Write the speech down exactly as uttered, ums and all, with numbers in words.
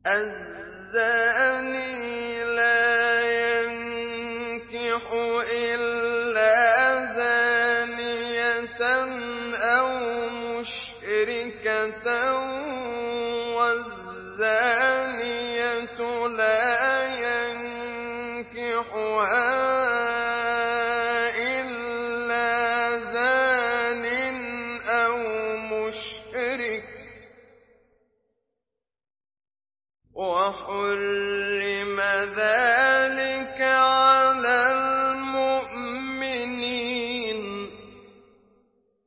الزاني لا ينكح إلا زانية أو مشركة والزانية لا ينكحها إلا زان أو مشرك وحرم ذلك